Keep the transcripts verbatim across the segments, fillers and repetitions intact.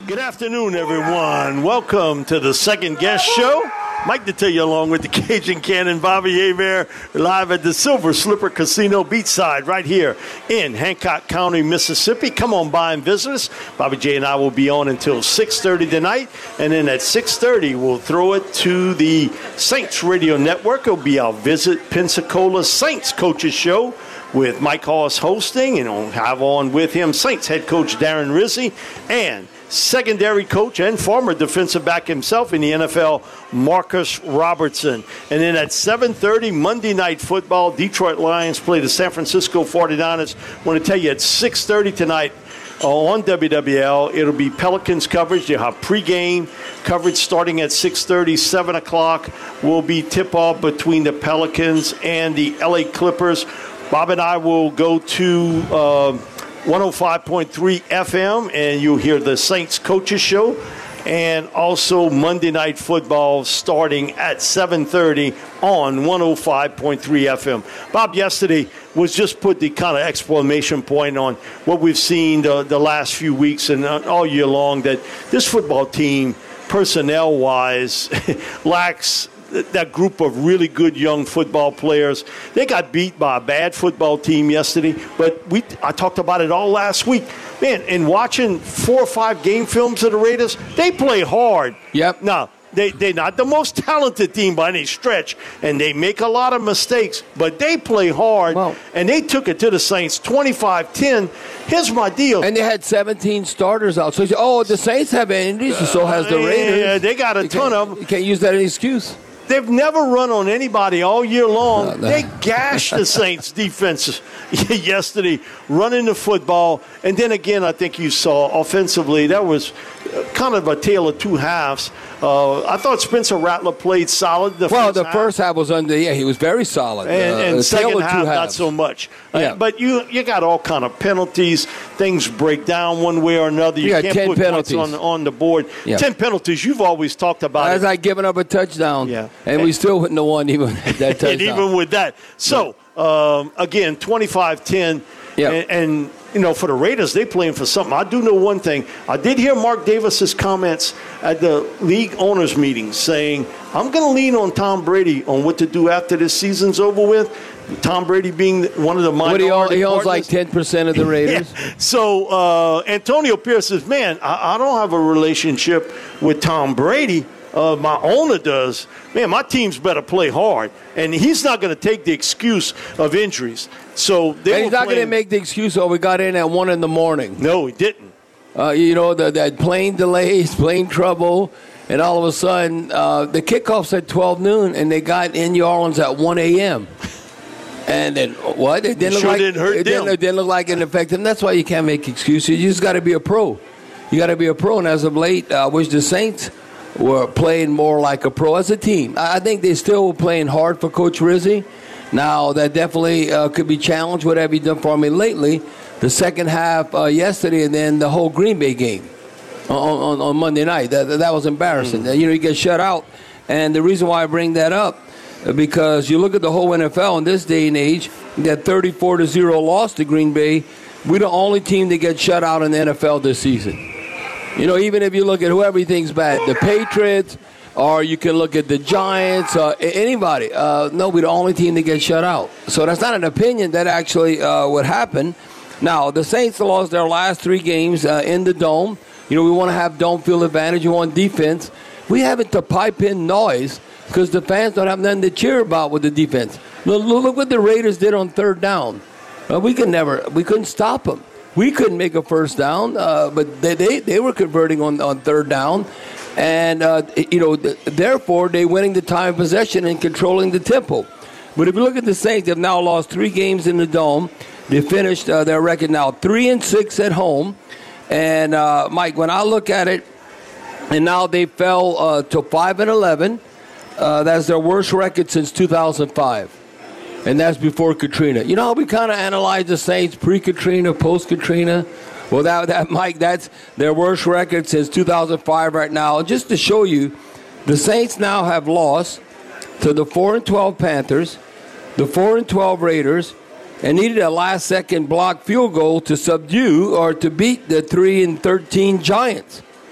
Good afternoon, everyone. Welcome to the Second Guest Show. Mike Detillier along with the Cajun Cannon, Bobby Hebert, live at the Silver Slipper Casino Beachside right here in Hancock County, Mississippi. Come on by and visit us. Bobby J and I will be on until six thirty tonight, and then at six thirty we'll throw it to the Saints Radio Network. It'll be our Visit Pensacola Saints Coaches Show with Mike Hoss hosting, and we'll have on with him Saints head coach Darren Rizzi and secondary coach and former defensive back himself in the N F L, Marcus Robertson. And then at seven thirty, Monday Night Football, Detroit Lions play the San Francisco forty-niners. I want to tell you, at six thirty tonight on W W L, it'll be Pelicans coverage. You'll have pregame coverage starting at six thirty, seven o'clock will be tip-off between the Pelicans and the L A Clippers. Bob and I will go to Uh, one oh five point three F M, and you'll hear the Saints Coaches Show, and also Monday Night Football starting at seven thirty on one oh five point three F M. Bob, yesterday was just put the kind of exclamation point on what we've seen the, the last few weeks and all year long, that this football team, personnel-wise, lacks that group of really good young football players. They got beat by a bad football team yesterday, but we I talked about it all last week. Man, and watching four or five game films of the Raiders, they play hard. Yep. Now, they, they're not the most talented team by any stretch, and they make a lot of mistakes, but they play hard, well, and they took it to the Saints twenty-five ten. Here's my deal. And they had seventeen starters out. So, you say, oh, the Saints have injuries, and so has the Raiders. Yeah, they got a you ton of them. You can't use that as an excuse. They've never run on anybody all year long. No, no. They gashed the Saints' defense yesterday, running the football. And then again, I think you saw offensively, that was kind of a tale of two halves. Uh, I thought Spencer Rattler played solid. The well, first the half. first half was under, yeah, he was very solid. And, uh, and second half, not halves. so much. Yeah. Uh, but you you got all kind of penalties. Things break down one way or another. You, you got can't ten put penalties points on, on the board. Yeah. Ten penalties. You've always talked about That's it. like giving up a touchdown. Yeah. And, and we still wouldn't have won even at that touchdown. And even with that. So, um, again, twenty-five ten. Yeah. And, and, you know, for the Raiders, they playing for something. I do know one thing. I did hear Mark Davis's comments at the league owners meeting saying, I'm going to lean on Tom Brady on what to do after this season's over with. Tom Brady being one of the minority What he, he owns partners. like ten percent of the Raiders. Yeah. So uh, Antonio Pierce says, man, I, I don't have a relationship with Tom Brady. Uh, my owner does. Man, my team's better play hard. And he's not going to take the excuse of injuries. So they And he's were not going to playing- make the excuse, oh, we got in at one in the morning. No, he didn't. Uh, you know, the, that plane delays, plane trouble, and all of a sudden, uh, the kickoff's at twelve noon, and they got in New Orleans at one a.m. And then what? It didn't It look sure like didn't hurt it didn't, them. it didn't look like it affected them. That's why you can't make excuses. You just got to be a pro. You got to be a pro. And as of late, I wish the Saints were playing more like a pro as a team. I think they still were playing hard for Coach Rizzi. Now, that definitely uh, could be challenged. What have you done for me lately? The second half uh, yesterday, and then the whole Green Bay game on, on, on Monday night. That, that was embarrassing. Mm. You know, you get shut out. And the reason why I bring that up, because you look at the whole N F L in this day and age, that thirty-four to zero loss to Green Bay, we're the only team that gets shut out in the N F L this season. You know, even if you look at whoever you think's bad, the Patriots, or you can look at the Giants, uh, anybody. Uh, no, we're the only team that gets shut out. So that's not an opinion. That actually uh, would happen. Now, the Saints lost their last three games uh, in the Dome. You know, we want to have dome field advantage. We want defense. We have it to pipe in noise because the fans don't have nothing to cheer about with the defense. Look, look what the Raiders did on third down. Uh, we could never, we couldn't stop them. We couldn't make a first down, uh, but they, they they were converting on, on third down. And, uh, you know, th- therefore, they're winning the time of possession and controlling the tempo. But if you look at the Saints, they've now lost three games in the Dome. They finished uh, their record now three and six at home. And, uh, Mike, when I look at it, and now they fell uh, to five and eleven. Uh, that's their worst record since two thousand five. And that's before Katrina. You know how we kind of analyze the Saints pre-Katrina, post-Katrina? Well, that, that, Mike, that's their worst record since two thousand five right now. Just to show you, the Saints now have lost to the four and twelve Panthers, the four and twelve Raiders, and needed a last-second block field goal to subdue or to beat the three and thirteen Giants.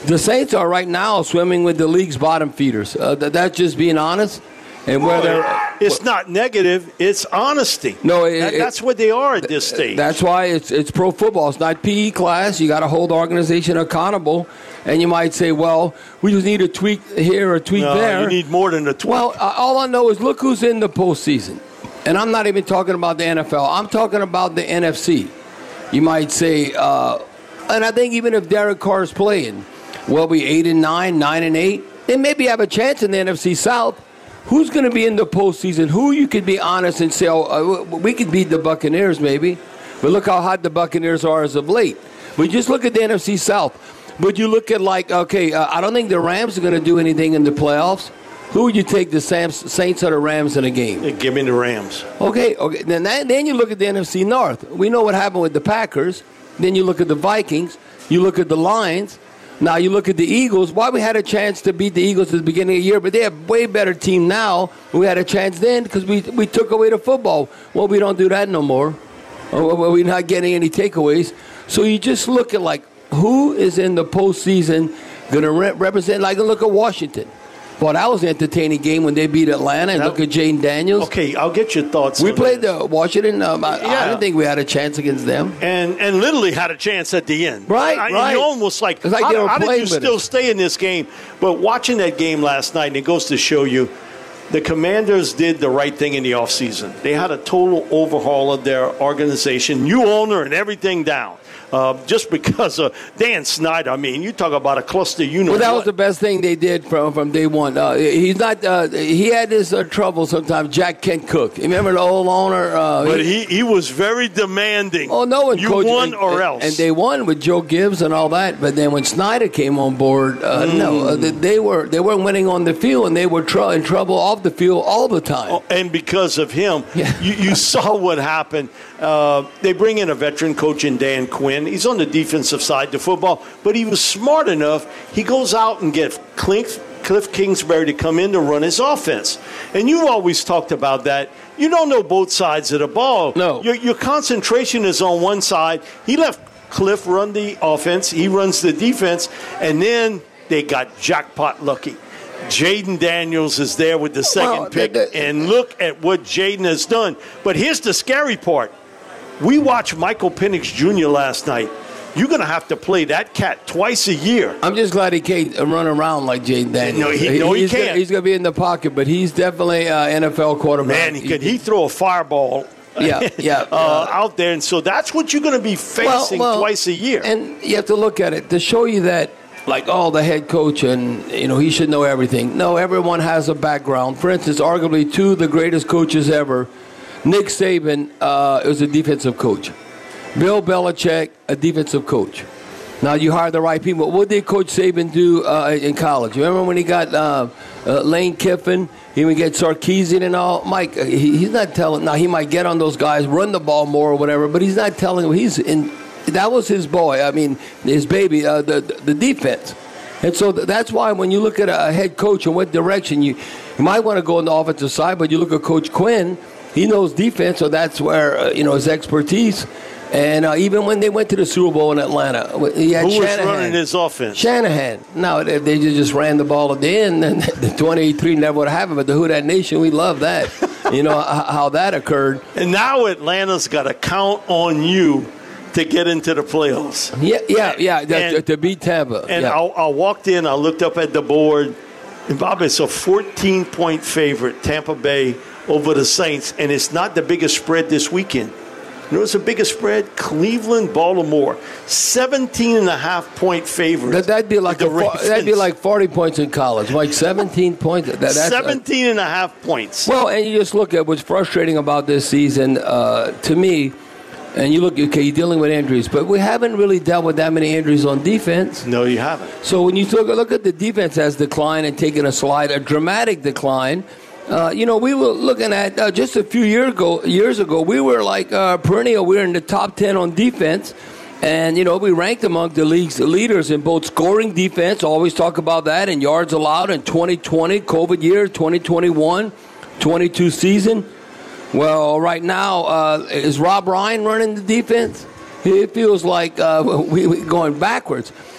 The Saints are right now swimming with the league's bottom feeders. Uh, that, that's just being honest. And where they're, it's not negative, it's honesty. No, it, that, it, that's what they are at this stage. That's why it's it's pro football. It's not P E class. You got to hold the organization accountable. And you might say, well, we just need a tweak here or a tweak no, there. You need more than a tweak. Well, uh, all I know is look who's in the postseason. And I'm not even talking about the N F L. I'm talking about the N F C. You might say, uh, and I think even if Derek Carr's playing, we'll be eight and nine, nine and eight. They maybe have a chance in the N F C South. Who's going to be in the postseason? Who you could be honest and say, oh, uh, we could beat the Buccaneers maybe. But look how hot the Buccaneers are as of late. But just look at the N F C South. But you look at like, okay, uh, I don't think the Rams are going to do anything in the playoffs. Who would you take, the Saints or the Rams in a game? Yeah, give me the Rams. Okay, okay. Then that, then you look at the N F C North. We know what happened with the Packers. Then you look at the Vikings. You look at the Lions. Now you look at the Eagles. Why we had a chance to beat the Eagles at the beginning of the year, but they have a way better team now. We had a chance then because we we took away the football. Well, we don't do that no more. Well, we're not getting any takeaways. So you just look at like who is in the postseason going to re- represent. Like look at Washington. Well, that was an entertaining game when they beat Atlanta. And now, look at Jaden Daniels. Okay, I'll get your thoughts. We on played this. the Washington. Um, I, yeah. I didn't think we had a chance against them. And and literally had a chance at the end. Right, I, right. You almost like, like how, they were how did you still us. stay in this game? But watching that game last night, and it goes to show you, the Commanders did the right thing in the offseason. They had a total overhaul of their organization, new owner and everything down. Uh, just because of Dan Snyder. I mean, you talk about a cluster unit. Well, that was the best thing they did from from day one. Uh, he's not. Uh, he had his uh, trouble sometimes. Jack Kent Cook. You remember the old owner? Uh, but he, he was very demanding. Oh no, you coach, won and, or and, else. And they won with Joe Gibbs and all that. But then when Snyder came on board, uh, mm. no, uh, they were they weren't winning on the field, and they were tr- in trouble off the field all the time. Oh, and because of him, yeah. you, you saw what happened. Uh, they bring in a veteran coach in Dan Quinn. He's on the defensive side of football, but he was smart enough. He goes out and gets Cliff, Cliff Kingsbury to come in to run his offense. And you've always talked about that. You don't know both sides of the ball. No. Your, your concentration is on one side. He left Cliff run the offense. He runs the defense. And then they got jackpot lucky. Jaden Daniels is there with the second well, pick. the, the, and look at what Jaden has done. But here's the scary part. We watched Michael Penix Junior last night. You're going to have to play that cat twice a year. I'm just glad he can't run around like Jaden Daniels. No, he, no, he he's can't. Gonna, he's going to be in the pocket, but he's definitely an N F L quarterback. Man, could he throw a fireball yeah, yeah, uh, out there? And so that's what you're going to be facing well, well, twice a year. And you have to look at it to show you that, like, oh, the head coach and, you know, he should know everything. No, everyone has a background. For instance, arguably two of the greatest coaches ever, Nick Saban uh, was a defensive coach. Bill Belichick, a defensive coach. Now, you hire the right people. What did Coach Saban do uh, in college? You remember when he got uh, uh, Lane Kiffin? He would get Sarkisian and all. Mike, uh, he, he's not telling. Now, he might get on those guys, run the ball more or whatever, but he's not telling them. He's in. That was his boy. I mean, his baby, uh, the, the defense. And so that's why when you look at a head coach and what direction, you, you might want to go on the offensive side, but you look at Coach Quinn, he knows defense, so that's where, uh, you know, his expertise. And uh, even when they went to the Super Bowl in Atlanta, he had Who Shanahan. was running his offense? Shanahan. No, they, they just ran the ball at the end, and the twenty-three never would have happened. But the Who Dat Nation, we love that. You know, how that occurred. And now Atlanta's got to count on you to get into the playoffs. Yeah, yeah, yeah, and, to, to beat Tampa. And yeah. I, I walked in, I looked up at the board, and Bob, it's a fourteen-point favorite, Tampa Bay over the Saints, and it's not the biggest spread this weekend. You know what's the biggest spread? Cleveland, Baltimore, seventeen and a half point favorite. That, that'd be like a, that'd be like forty points in college, like seventeen points. That, that's seventeen and a half points. Well, and you just look at what's frustrating about this season uh, to me. And you look, okay, you're dealing with injuries, but we haven't really dealt with that many injuries on defense. No, you haven't. So when you look, look at the defense has declined and taken a slide, a dramatic decline. Uh, you know, we were looking at uh, just a few year ago, years ago, we were like uh, perennial. We were in the top ten on defense. And, you know, we ranked among the league's leaders in both scoring defense, always talk about that, and yards allowed in twenty twenty, COVID year, twenty twenty-one, twenty-two season. Well, right now, uh, is Rob Ryan running the defense? It feels like uh, we, we're going backwards.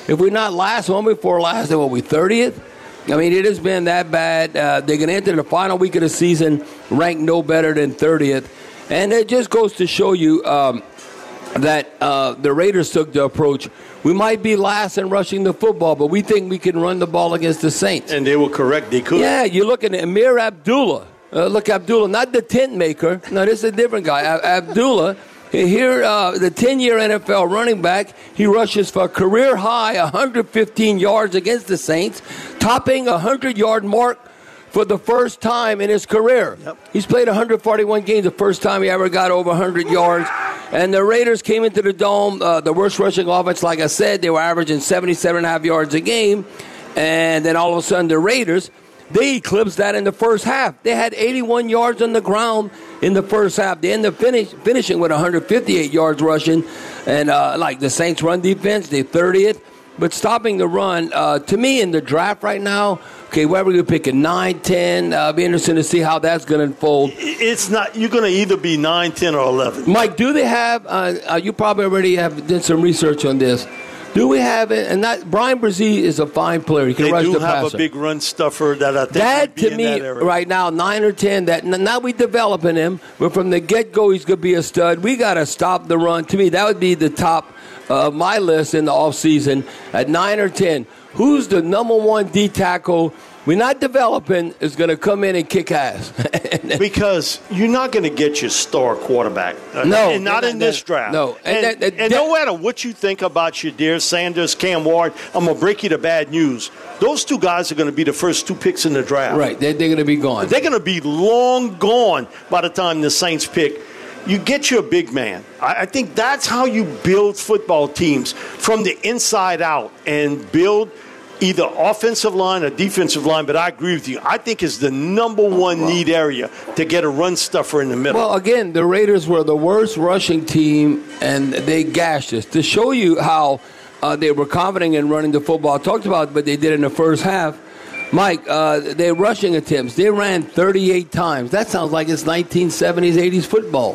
If we're not last, one before last, then will we thirtieth? I mean, it has been that bad. Uh, they're going to enter the final week of the season ranked no better than thirtieth. And it just goes to show you um, that uh, the Raiders took the approach. We might be last in rushing the football, but we think we can run the ball against the Saints. And they were correct. They could. Yeah, you look at Amir Abdullah. Uh, look, Abdullah, not the tent maker. No, this is a different guy. A- Abdullah, here, uh, the ten-year N F L running back, he rushes for a career-high one hundred fifteen yards against the Saints, topping a hundred-yard mark for the first time in his career. Yep. He's played one hundred forty-one games, the first time he ever got over one hundred yards. And the Raiders came into the Dome, uh, the worst rushing offense, like I said. They were averaging seventy-seven and a half yards a game. And then all of a sudden, the Raiders, they eclipsed that in the first half. They had eighty-one yards on the ground in the first half. They ended up finish, finishing with one hundred fifty-eight yards rushing. And uh, like the Saints' run defense, they're thirtieth. But stopping the run, uh, to me, in the draft right now, okay, whether you're picking nine, ten, uh, be interesting to see how that's going to unfold. It's not, you're going to either be nine, ten, or eleven. Mike, do they have, uh, uh, you probably already have did some research on this. Do we have it? And that Brian Brzee is a fine player. He can they rush do the have passer. a big run stuffer that I think that be to me that area. Right now, nine or ten. That now we developing him, but from the get go, he's gonna be a stud. We got to stop the run. To me, that would be the top uh, of my list in the offseason at nine or ten. Who's the number one D tackle? We're not developing is going to come in and kick ass. Because you're not going to get your star quarterback. No. And not in this draft. No. And, And and, that- that- no matter what you think about Shadir Sanders, Cam Ward, I'm going to break you the bad news. Those two guys are going to be the first two picks in the draft. Right. They're, they're going to be gone. They're going to be long gone by the time the Saints pick. You get you a big man. I, I think that's how you build football teams, from the inside out, and build either offensive line or defensive line. But I agree with you. I think it's the number one need area to get a run stuffer in the middle. Well, again, the Raiders were the worst rushing team, and they gashed us. To show you how uh, they were confident in running the football, I talked about what they did in the first half. Mike, uh, their rushing attempts, they ran thirty-eight times. That sounds like it's nineteen seventies, eighties football.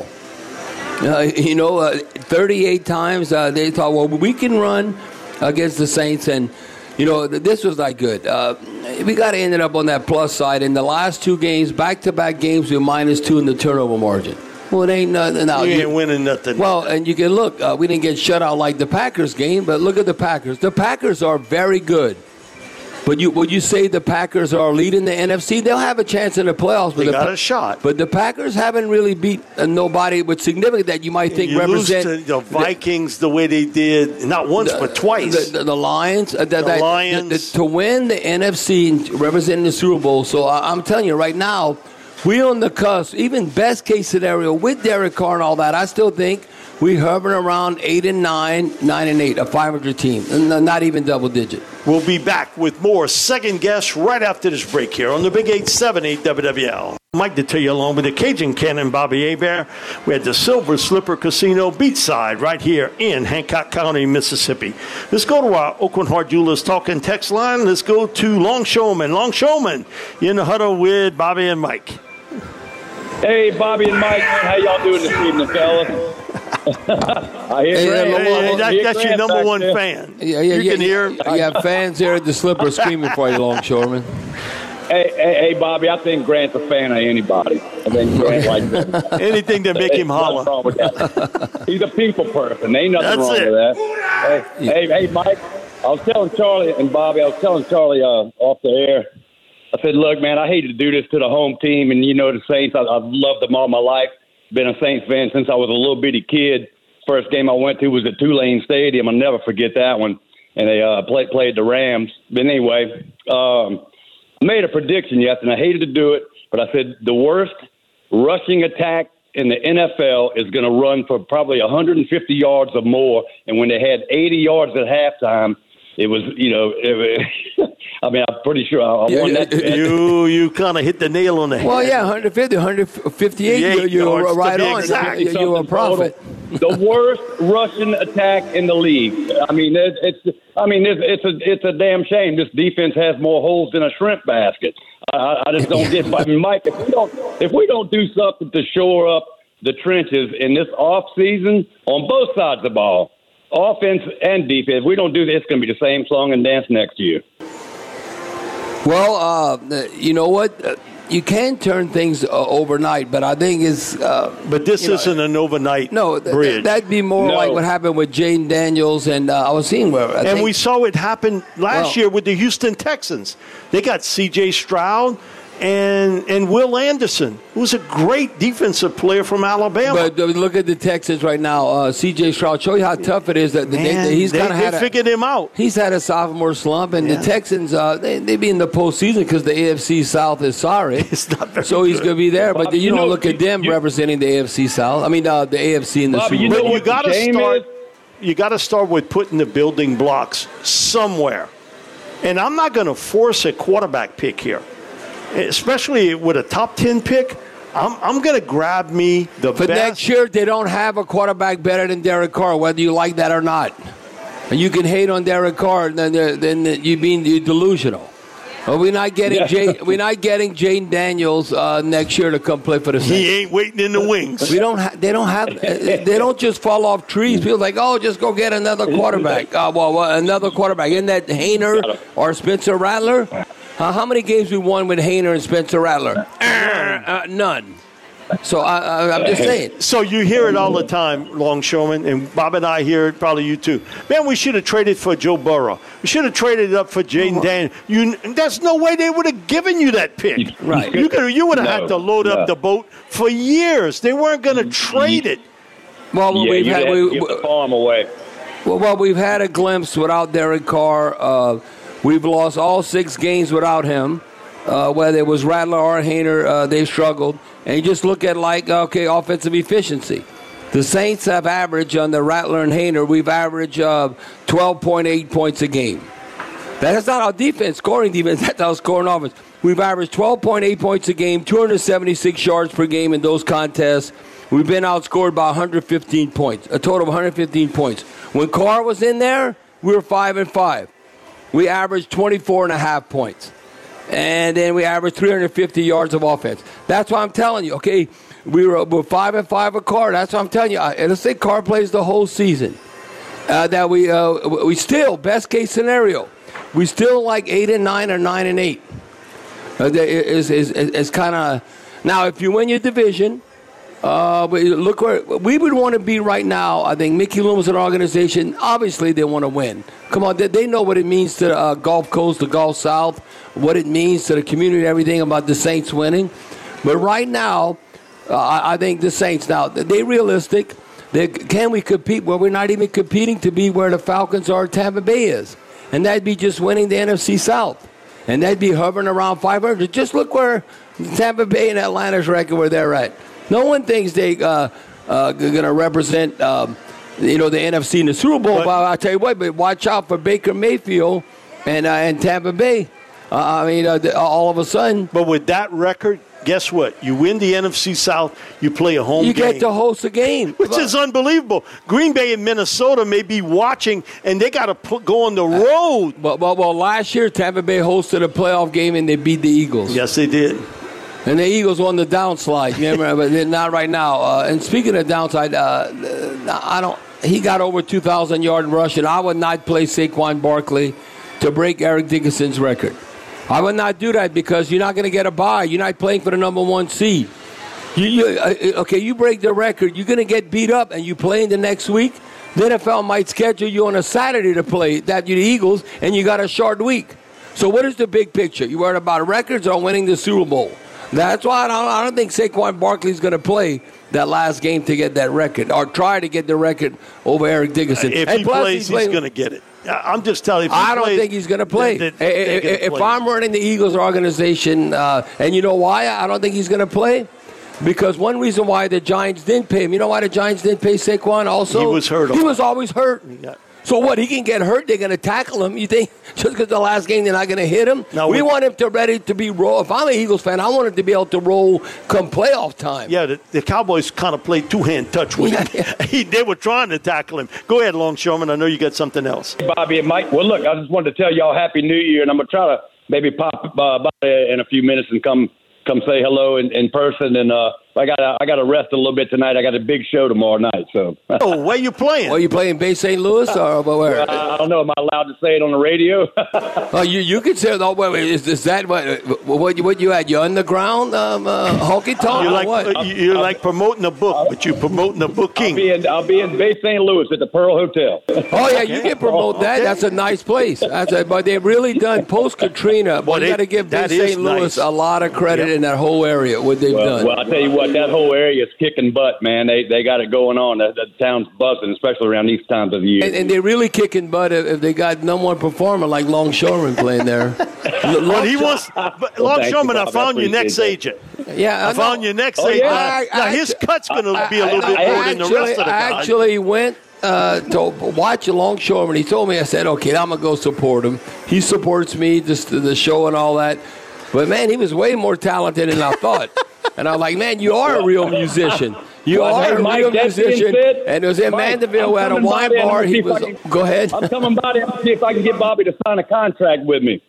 Uh, you know, uh, thirty-eight times uh, they thought, well, we can run against the Saints, and, you know, this was not good. Uh, we got to end it up on that plus side. In the last two games, back-to-back games, we're minus two in the turnover margin. Well, it ain't nothing. No, you ain't winning nothing. Well, and you can look, uh, we didn't get shut out like the Packers game, but look at the Packers. The Packers are very good. But you, would you say the Packers are leading the N F C? They'll have a chance in the playoffs. But they the, got a shot. But the Packers haven't really beat uh, nobody with significant that you might think you represent lose to the Vikings the, the way they did, not once the, but twice. The, the, the Lions, uh, the, the that, Lions, the, the, to win the N F C representing the Super Bowl. So I, I'm telling you right now, we're on the cusp. Even best case scenario with Derek Carr and all that, I still think we're hovering around eight and nine, nine and eight, a five hundred team, and not even double digit. We'll be back with more Second Guess right after this break here on the Big eight seventy W W L. Mike Detillier along with the Cajun Cannon, Bobby Hebert. We're at the Silver Slipper Casino Beachside right here in Hancock County, Mississippi. Let's go to our Oakland Heart Jewelers Talk and Text line. Let's go to Longshoreman. Longshoreman, you're in the huddle with Bobby and Mike. Hey, Bobby and Mike, how y'all doing this evening, fellas? I hear Hey, Grant. hey, Hey, that, Hear that's your Grant number back one there. fan. Yeah, yeah, you yeah, can hear. You have fans here at the Slipper screaming for you, Longshoreman. Hey, hey, hey, Bobby, I think Grant's a fan of anybody. I think Grant likes that. Anything to make him Ain't nothing holler. wrong with that. He's a people person. Ain't nothing That's wrong it. with that. Hey, hey, hey, Mike, I was telling Charlie and Bobby, I was telling Charlie uh, off the air, I said, look, man, I hated to do this to the home team. And, you know, the Saints, I, I've loved them all my life. Been a Saints fan since I was a little bitty kid. First game I went to was at Tulane Stadium. I'll never forget that one. And they uh, play, played the Rams. But anyway, um, I made a prediction yesterday, and I hated to do it, but I said the worst rushing attack in the N F L is going to run for probably one hundred fifty yards or more. And when they had eighty yards at halftime, it was, you know, it, I mean, I'm pretty sure I won that bet. You you kind of hit the nail on the head. Well, yeah, one hundred fifty, one hundred fifty-eight, you're, you're yards to right be on. exact. You're, you're a prophet. The worst Russian attack in the league. I mean, it's, it's I mean, it's, it's a it's a damn shame. This defense has more holes than a shrimp basket. I, I just don't get. I mean, Mike, if we don't if we don't do something to shore up the trenches in this off season on both sides of the ball, offense and defense. If we don't do this, it's going to be the same song and dance next year. Well, uh, you know what? Uh, you can turn things uh, overnight, but I think it's. Uh, but this isn't know, an overnight no, th- bridge. Th- that'd be more no. like what happened with Jaden Daniels, and uh, I was seeing where. I and think, we saw it happen last well, year with the Houston Texans. They got C J Stroud and and Will Anderson, who's a great defensive player from Alabama. But uh, look at the Texans right now. Uh, C J Stroud, show you how tough it is that Man, they, they, he's they, kind of they had a, figured him out. He's had a sophomore slump, and yeah. the Texans uh, they they be in the postseason because the A F C South is sorry. It's not very so he's good. going to be there. Bob, but you, you don't know, look at them you, representing the A F C South. I mean, uh, the A F C in the Bob, Super you Bowl. know But you what got to the game start. is? You got to start with putting the building blocks somewhere. And I'm not going to force a quarterback pick here, especially with a top ten pick. I'm, I'm going to grab me the For best. next year, they don't have a quarterback better than Derek Carr, whether you like that or not. And you can hate on Derek Carr, then then you being you're delusional. Well, we're not getting Yeah. Jay, we're not getting Jaden Daniels uh, next year to come play for the Saints. He ain't waiting in the wings. We don't. Ha- they don't have. Uh, they don't just fall off trees. People like, oh, just go get another quarterback. Uh, well, well, another quarterback. Isn't that Haener or Spencer Rattler? Uh, how many games we won with Haener and Spencer Rattler? Uh, uh, none. So I, I, I'm just saying. So you hear it all the time, Longshoreman, and Bob and I hear it, probably you too. Man, we should have traded for Joe Burrow. We should have traded up for Jaden Daniels. You, there's no way they would have given you that pick. Right. You could, you would have No, had to load no. up the boat for years. They weren't going to trade it. Well, Yeah, we've you had. had We, to give the farm away. well, well, we've had a glimpse without Derek Carr. Uh, we've lost all six games without him. Uh, whether it was Rattler or Haener, uh, they struggled. And you just look at, like, okay, offensive efficiency. The Saints have averaged under Rattler and Haener, we've averaged uh, twelve point eight points a game. That's not our defense, scoring defense. That's our scoring offense. We've averaged twelve point eight points a game, two hundred seventy-six yards per game in those contests. We've been outscored by one hundred fifteen points, a total of one hundred fifteen points. When Carr was in there, we were five and five. We averaged twenty-four and a half points. And then we averaged three hundred fifty yards of offense. That's why I'm telling you, okay, we were, we're five and five with Carr. That's what I'm telling you. And let's say Carr plays the whole season. Uh, that we uh, we still, best case scenario, we still like eight and nine or nine and eight. Uh, is is is kind of now if you win your division. Uh, but look where we would want to be right now. I think Mickey Loomis and organization, obviously they want to win. Come on, they, they know what it means to the uh, Gulf Coast, the Gulf South, what it means to the community, everything about the Saints winning. But right now, uh, I, I think the Saints, now, they realistic. They, can we compete where we're not even competing to be where the Falcons or Tampa Bay is? And that'd be just winning the N F C South. And that'd be hovering around five hundred. Just look where Tampa Bay and Atlanta's record where they're at. No one thinks they uh, uh, going to represent, um, you know, the N F C in the Super Bowl. But, but I'll tell you what, but watch out for Baker Mayfield and uh, and Tampa Bay. Uh, I mean, uh, all of a sudden. But with that record, guess what? You win the N F C South, you play a home you game. You get to host a game. Which is unbelievable. Green Bay and Minnesota may be watching, and they got to put, go on the road. Well, well, well, last year, Tampa Bay hosted a playoff game, and they beat the Eagles. Yes, they did. And the Eagles on the downslide, remember, but they're not right now. Uh, and speaking of downside, uh, I don't. He got over two thousand yard rushing. I would not play Saquon Barkley to break Eric Dickerson's record. I would not do that because you're not going to get a bye. You're not playing for the number one seed. You, you, uh, okay, you break the record, you're going to get beat up, and you play in the next week. The N F L might schedule you on a Saturday to play that you're the Eagles, and you got a short week. So what is the big picture? You worried about records or winning the Super Bowl? That's why I don't, I don't think Saquon Barkley's going to play that last game to get that record or try to get the record over Eric Dickerson. If and he plus, plays, he's, he's going to get it. I'm just telling you. If he I don't plays, think he's going to play. They, they, if play. I'm running the Eagles organization, uh, and you know why I don't think he's going to play? Because one reason why the Giants didn't pay him, you know why the Giants didn't pay Saquon also? He was hurt. He was always hurt. Yeah. So what, he can get hurt, they're going to tackle him. You think just because the last game they're not going to hit him? No, we we, want him to ready to be roll. If I'm an Eagles fan, I want him to be able to roll come playoff time. Yeah, the, the Cowboys kind of played two-hand touch with Yeah, him. yeah. He, they were trying to tackle him. Go ahead, Longshoreman. I know you got something else. Bobby and Mike. Well, look, I just wanted to tell y'all Happy New Year, and I'm going to try to maybe pop uh, by in a few minutes and come come say hello in, in person and uh, I got I got to rest a little bit tonight. I got a big show tomorrow night. So. Oh, where you playing? Are you playing Bay Saint Louis or where? Uh, I don't know. Am I allowed to say it on the radio? Oh, you you can say that. Wait, wait, is, is that what what you what you had? You underground um, uh, honky tonk? You're like what? uh, you're I'll, like promoting a book, but you're promoting a booking. I'll be in I'll be in Bay Saint Louis at the Pearl Hotel. Oh yeah, you can promote that. That's a nice place. That's a, but they've really done post Katrina. But you got to give Bay Saint Louis nice. a lot of credit yep. in that whole area. What they've well, done. Well, I tell you what, that whole area is kicking butt, man. They they got it going on. The, the town's buzzing, especially around these times of the year. And, and they're really kicking butt if, if they got no one performer like Longshoreman playing there. Well, he wants but well, Longshoreman. I found your next that. agent. Yeah, I, I found your next oh, agent. Yeah. Now, I, now I, his cut's going to be a little I, bit I, more I than the actually, rest of the guys. I actually went uh, to watch a Longshoreman. He told me, I said, okay, I'm going to go support him. He supports me, just the show and all that. But, man, he was way more talented than I thought. And I was like, man, you are a real musician. You well, are hey, a Mike, real musician. And it was in Mike, Mandeville at a wine bar. He was. Can, go ahead. I'm coming by there and see if I can get Bobby to sign a contract with me.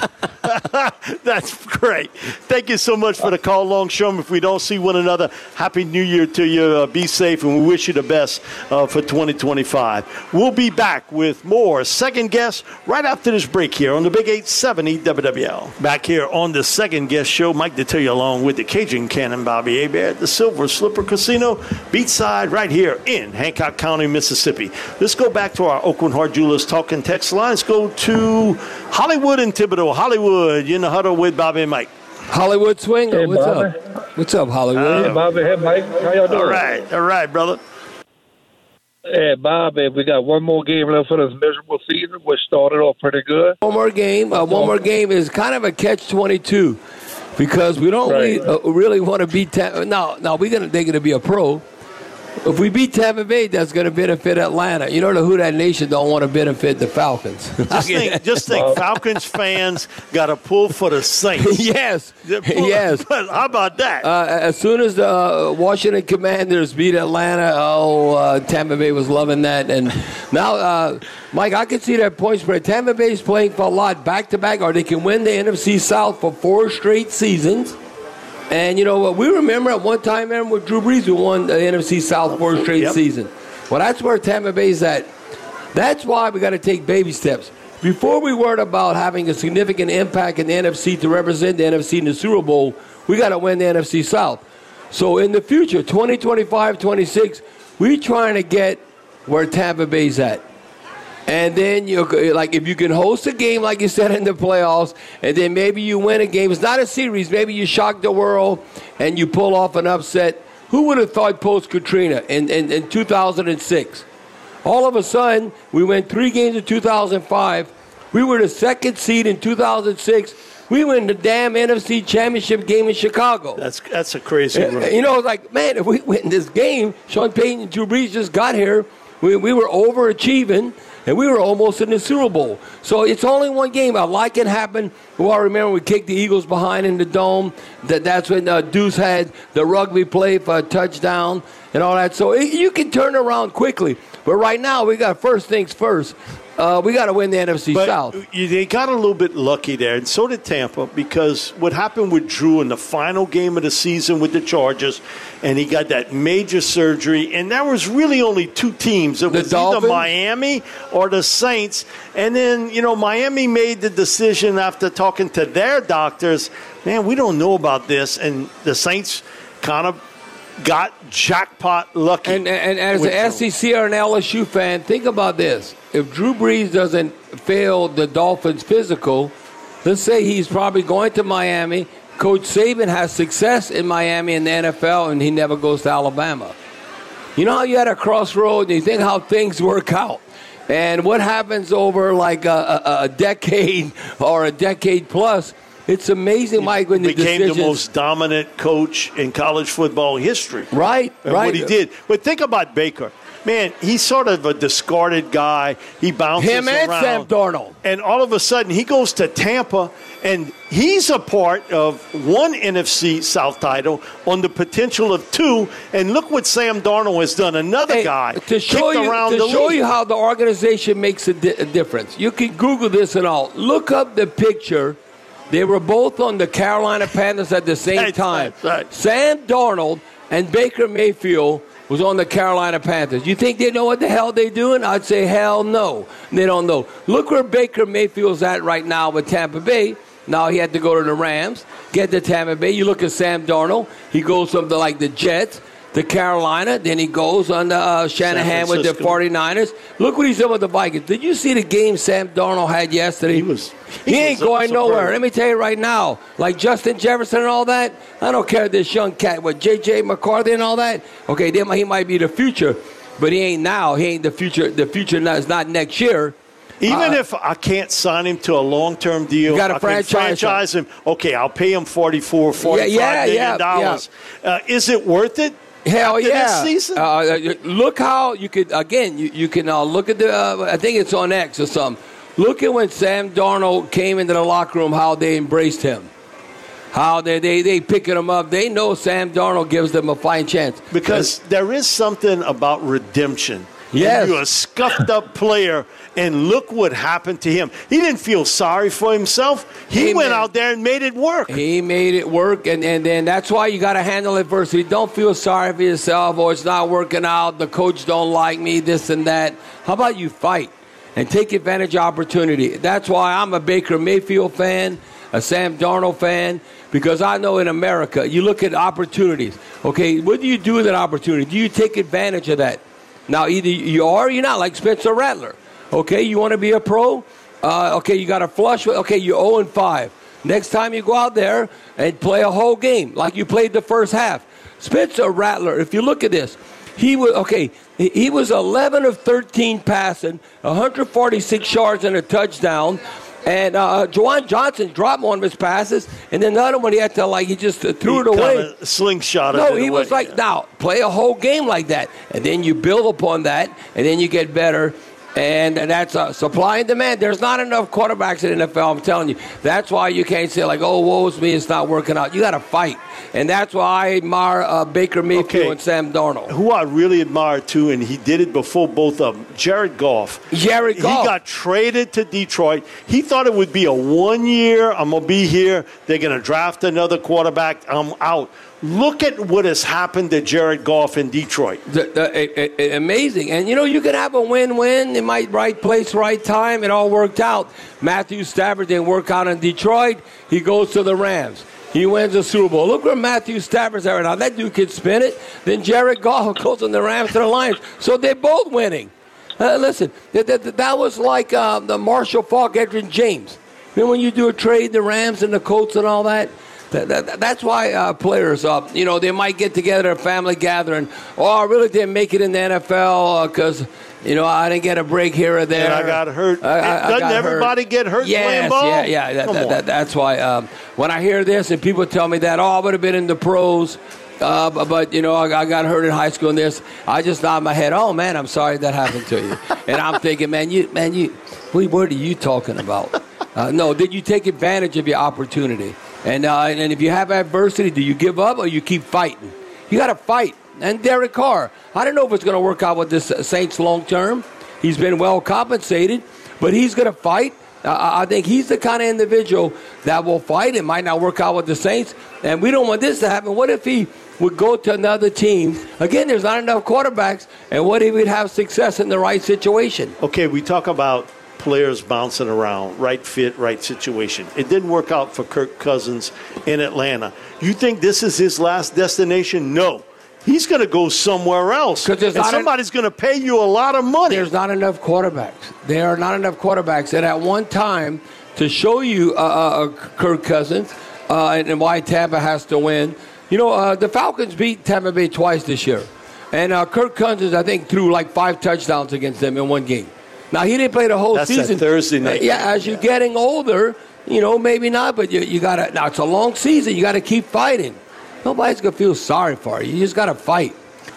That's great. Thank you so much for the call, Longshoreman. If we don't see one another, Happy New Year to you. Uh, be safe, and we wish you the best uh, for twenty twenty-five. We'll be back with more Second Guess right after this break here on the Big eight seventy W W L. Back here on the Second Guess show, Mike Detillier along with the Cajun Cannon Bobby Hebert at the Silver Slipper Casino, beachside right here in Hancock County, Mississippi. Let's go back to our Oakland Heart Jewelers talking text line. Let's go to Hollywood and Thibodeau. Hollywood, you in the huddle with Bobby and Mike. Hollywood Swinger, hey, what's Bobby. up? What's up, Hollywood? Hey, Bobby. Hey, Mike. How y'all doing? All right, all right, brother. Hey, Bobby, we got one more game left for this miserable season, which started off pretty good. One more game. Uh, one more game is kind of a catch twenty-two because we don't right. really, uh, really want to beat Tampa. Now, now we're gonna they're gonna be a pro. If we beat Tampa Bay, that's going to benefit Atlanta. You know the Who Dat Nation don't want to benefit the Falcons. Just think, just think Falcons fans got to pull for the Saints. Yes, pull, yes. But how about that? Uh, as soon as the uh, Washington Commanders beat Atlanta, oh, uh, Tampa Bay was loving that. And now, uh, Mike, I can see that point spread. Tampa Bay is playing for a lot back-to-back, or they can win the N F C South for four straight seasons. And, you know what, we remember at one time, remember with Drew Brees, who won the N F C South four straight yep. season. Well, that's where Tampa Bay's at. That's why we got to take baby steps. Before we worried about having a significant impact in the N F C to represent the N F C in the Super Bowl, we got to win the N F C South. So in the future, twenty twenty-five, twenty-six, we're trying to get where Tampa Bay's at. And then, you like, if you can host a game, like you said, in the playoffs, and then maybe you win a game. It's not a series. Maybe you shock the world and you pull off an upset. Who would have thought post-Katrina in, in, in two thousand six? All of a sudden, we went three games in two thousand five. We were the second seed in two thousand six. We win the damn N F C Championship game in Chicago. That's that's a crazy run. You know, it's like, man, if we win this game, Sean Payton and Drew Brees just got here. We, we were overachieving. And we were almost in the Super Bowl. So it's only one game. A lot can happen. Well, I remember we kicked the Eagles behind in the dome. That That's when uh, Deuce had the rugby play for a touchdown and all that. So it, you can turn around quickly. But right now, we got first things first. Uh, we got to win the N F C but South. They got a little bit lucky there, and so did Tampa, because what happened with Drew in the final game of the season with the Chargers, and he got that major surgery, and there was really only two teams. It the was Dolphins? either Miami or the Saints. And then, you know, Miami made the decision after talking to their doctors, man, we don't know about this, and the Saints kind of got jackpot lucky. And, and, and as an S E C or an L S U fan, think about this. If Drew Brees doesn't fail the Dolphins physical, let's say he's probably going to Miami. Coach Saban has success in Miami in the N F L, and he never goes to Alabama. You know how you had a crossroad, and you think how things work out. And what happens over like a, a, a decade or a decade plus, it's amazing, Mike, when the became decisions... the most dominant coach in college football history. Right, and right. What he did. But think about Baker. Man, he's sort of a discarded guy. He bounces Him and around. Sam Darnold. And all of a sudden, he goes to Tampa, and he's a part of one N F C South title on the potential of two. And look what Sam Darnold has done. Another hey, guy to show kicked you, around to the show league. you how the organization makes a, di- a difference. You can Google this and all. Look up the picture. They were both on the Carolina Panthers at the same That's time. right, right. Sam Darnold and Baker Mayfield was on the Carolina Panthers. You think they know what the hell they're doing? I'd say hell no. They don't know. Look where Baker Mayfield's at right now with Tampa Bay. Now he had to go to the Rams, get to Tampa Bay. You look at Sam Darnold. He goes from the, like the Jets to Carolina. Then he goes on the uh, Shanahan with the 49ers. Look what he's doing with the Vikings. Did you see the game Sam Darnold had yesterday? He was. He, he ain't was going superb. nowhere. Let me tell you right now, like Justin Jefferson and all that, I don't care this young cat with J J McCarthy and all that. Okay, they, he might be the future, but he ain't now. He ain't the future. The future is not next year. Even uh, if I can't sign him to a long-term deal, you gotta I franchise can franchise him. Okay, I'll pay him forty-four, forty-five yeah, yeah, million dollars. yeah. Uh, is it worth it? Hell after yeah! This season? Uh, look how you could again. You, you can uh, look at the. Uh, I think it's on X or something. Look at when Sam Darnold came into the locker room. How they embraced him. How they they they picking him up. They know Sam Darnold gives them a fighting chance Because there is something about redemption. Yes. You're a scuffed-up player, and look what happened to him. He didn't feel sorry for himself. He Hey, went man. out there and made it work. He made it work, and, and then that's why you got to handle adversity. Don't feel sorry for yourself, or it's not working out, the coach don't like me, this and that. How about you fight and take advantage of opportunity? That's why I'm a Baker Mayfield fan, a Sam Darnold fan, because I know in America, you look at opportunities. Okay, what do you do with an opportunity? Do you take advantage of that? Now, either you are or you're not, like Spencer Rattler. Okay, you want to be a pro? Uh, okay, you got a flush. Okay, you're oh and five. Next time you go out there and play a whole game like you played the first half. Spencer Rattler, if you look at this, he was, okay, he was eleven of thirteen passing, one hundred forty-six yards and a touchdown. And uh, Juwan Johnson dropped one of his passes, and then the other one he had to, like, he just uh, threw He it away. kinda slingshotted No, it he away, was like, yeah. now, play a whole game like that. And then you build upon that, and then you get better. And that's uh, supply and demand. There's not enough quarterbacks in the N F L, I'm telling you. That's why you can't say, like, oh, woe's me, it's not working out. You got to fight. And that's why I admire uh, Baker Mayfield Okay. and Sam Darnold. Who I really admire, too, and he did it before both of them, Jared Goff. Jared Goff. He got traded to Detroit. He thought it would be a one-year, I'm going to be here, they're going to draft another quarterback, I'm out. Look at what has happened to Jared Goff in Detroit. The, the, a, a, amazing. And, you know, you can have a win-win. It might right place, right time. It all worked out. Matthew Stafford didn't work out in Detroit. He goes to the Rams. He wins the Super Bowl. Look where Matthew Stafford's at right now. That dude can spin it. Then Jared Goff goes on the Rams to the Lions. So they're both winning. Uh, listen, that, that, that was like uh, the Marshall Faulk, Edgerrin James. You know, when you do a trade, the Rams and the Colts and all that? That, that, that's why uh, players, uh, you know, they might get together at a family gathering. Oh, I really didn't make it in the N F L because, uh, you know, I didn't get a break here or there. And I got hurt. I, I, I Doesn't got everybody hurt. get hurt yes, playing ball? Yeah, yeah, that, Come that, on. that, that's why um, when I hear this and people tell me that, oh, I would have been in the pros, uh, but, but, you know, I, I got hurt in high school and this, I just nod my head, oh, man, I'm sorry that happened to you. And I'm thinking, man, you, man, you, what, what are you talking about? Uh, no, did you take advantage of your opportunity? And uh, and if you have adversity, do you give up or you keep fighting? You got to fight. And Derek Carr, I don't know if it's going to work out with this Saints long term. He's been well compensated, but he's going to fight. Uh, I think he's the kind of individual that will fight. It might not work out with the Saints, and we don't want this to happen. What if he would go to another team? Again, there's not enough quarterbacks, and what if he'd have success in the right situation? Okay, we talk about players bouncing around, right fit, right situation. It didn't work out for Kirk Cousins in Atlanta. You think this is his last destination? No. He's going to go somewhere else. And somebody's going to pay you a lot of money. There's not enough quarterbacks. There are not enough quarterbacks. And at one time, to show you uh, uh, Kirk Cousins uh, and, and why Tampa has to win, you know, uh, the Falcons beat Tampa Bay twice this year. And uh, Kirk Cousins, I think, threw like five touchdowns against them in one game. Now, he didn't play the whole That's season. that Thursday night. Yeah, as you're getting older, you know, maybe not, but you, you got to, now it's a long season. You got to keep fighting. Nobody's going to feel sorry for you. You just got to fight.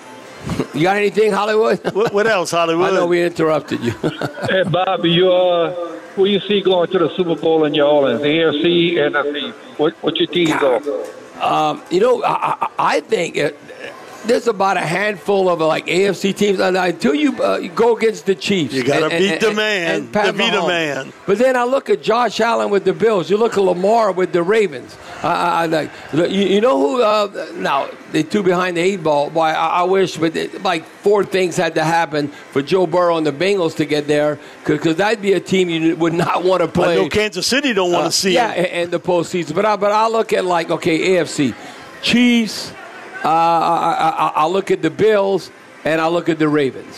You got anything, Hollywood? What, what else, Hollywood? I know we interrupted you. Hey, Bobby, you, uh, who you see going to the Super Bowl in New Orleans? The A F C, N F C? What, what your team go? Um, you know, I, I, I think it, there's about a handful of like A F C teams. And until you, uh, you go against the Chiefs, You got to and- beat and- the and- man. and Pat To beat the Mahomes. man. But then I look at Josh Allen with the Bills. You look at Lamar with the Ravens. I, I, I like you, you know who? Uh, now they two behind the eight ball. Boy, I, I wish, but it, like four things had to happen for Joe Burrow and the Bengals to get there, because that'd be a team you would not want to play. I know Kansas City don't want to uh, see. Yeah, him. in the postseason. But I, but I look at like okay, A F C, Chiefs. Uh, I, I, I look at the Bills and I look at the Ravens.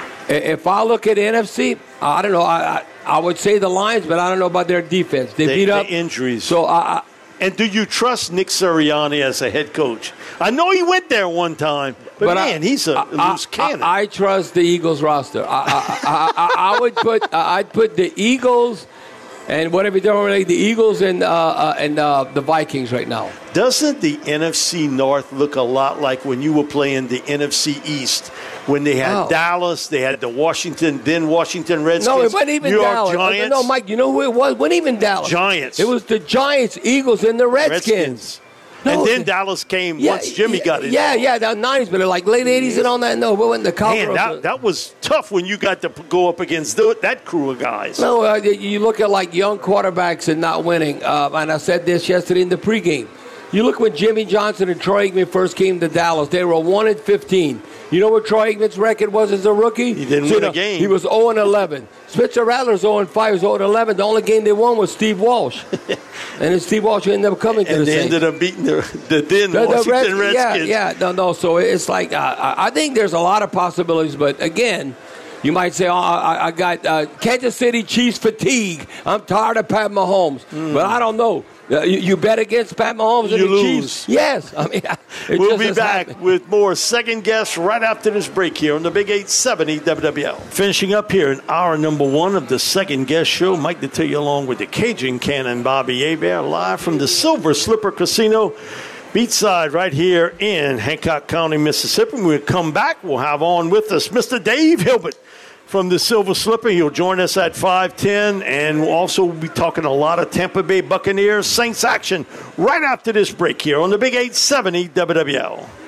If I look at N F C, I don't know. I, I I would say the Lions, but I don't know about their defense. They, they beat up the injuries. So I, I And do you trust Nick Sirianni as a head coach? I know he went there one time, but, but man, I, he's a I, loose cannon. I, I trust the Eagles roster. I, I, I, I would put I'd put the Eagles and whatever they're like the Eagles and uh, uh, and uh, the Vikings right now. Doesn't the N F C North look a lot like when you were playing the N F C East? When they had oh. Dallas, they had the Washington, then Washington Redskins. No, it wasn't even New York Dallas. Giants. No, Mike, you know who it was? It wasn't even Dallas. Giants. It was the Giants, Eagles, and the Redskins. Redskins. No, and then Dallas came yeah, once Jimmy yeah, got it. Yeah, yeah, the nineties, but like late eighties and all that. No, but when the Cowboys. Man, that, that was tough when you got to go up against the, that crew of guys. No, uh, you look at like young quarterbacks and not winning. Uh, and I said this yesterday in the pregame. You look when Jimmy Johnson and Troy Aikman first came to Dallas. They were one and fifteen. You know what Troy Aikman's record was as a rookie? He didn't so, win you know, a game. He was oh and eleven. Spencer Rattler's oh and five. Was oh and eleven. The only game they won was Steve Walsh. And then Steve Walsh ended up coming to and the they Saints. ended up beating the, the then the, Washington the Red, Redskins. Yeah, yeah. No, no. So it's like, uh, I think there's a lot of possibilities. But again, you might say, oh, I, I got uh, Kansas City Chiefs fatigue. I'm tired of Pat Mahomes. Mm. But I don't know. Uh, you, you bet against Pat Mahomes and you the lose. Chiefs? Yes. I mean, we'll be back happened. with more Second Guess right after this break here on the Big eight seventy W W L. Finishing up here in hour number one of the Second Guess show, Mike Detillier along with the Cajun Cannon Bobby Hebert, live from the Silver Slipper Casino beachside right here in Hancock County, Mississippi. When we come back, we'll have on with us Mister Dave Hilbert from the Silver Slipper. He'll join us at five ten, and we'll also be talking a lot of Tampa Bay Buccaneers Saints action right after this break here on the Big eight seventy W W L.